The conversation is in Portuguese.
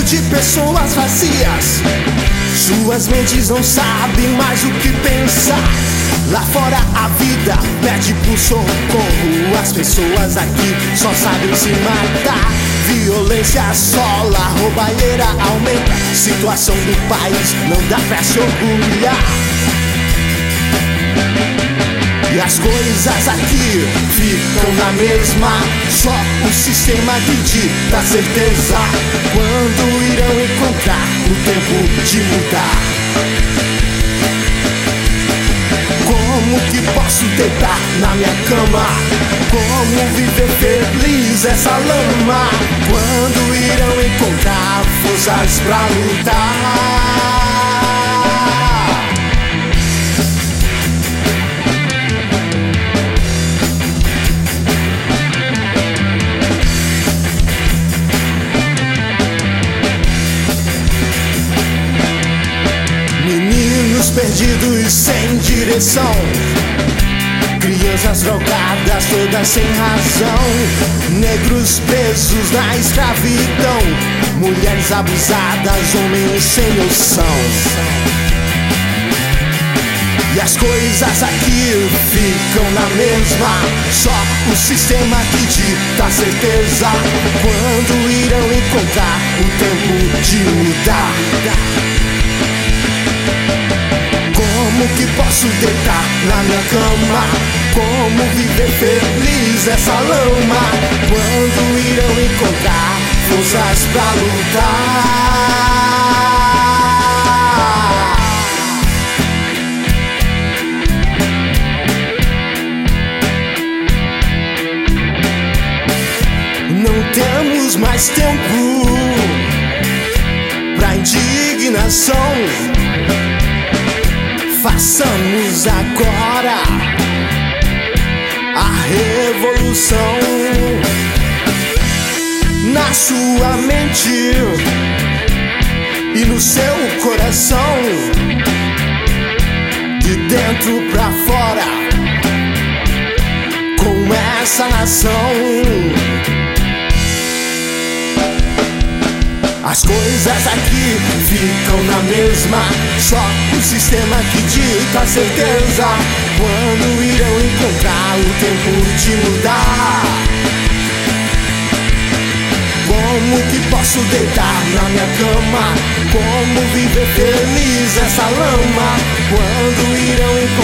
mundo de pessoas vazias. Suas mentes não sabem mais o que pensar. Lá fora a vida pede por socorro. As pessoas aqui só sabem se matar. Violência assola, roubalheira aumenta. Situação do país não dá pra se orgulhar. E as coisas aqui ficam na mesma. Só o sistema que dita a certeza. Quando irão encontrar o tempo de mudar? Como que posso deitar na minha cama? Como viver feliz essa lama? Quando irão encontrar forças pra lutar? Meninos perdidos sem direção, crianças drogadas todas sem razão, negros presos na escravidão, mulheres abusadas, homens sem noção. E as coisas aqui ficam na mesma. Só o sistema que dita a certeza. Quando irão encontrar o tempo de mudar? Como que posso deitar na minha cama? Como viver feliz essa lama? Quando irão encontrar forças pra lutar? Não temos mais tempo pra indignação. Façamos agora a revolução. Na sua mente e no seu coração, de dentro pra fora, com essa nação. As coisas aqui ficam na mesma. Só o sistema que dita a certeza. Quando irão encontrar o tempo de mudar? Como que posso deitar na minha cama? Como viver feliz essa lama? Quando irão encontrar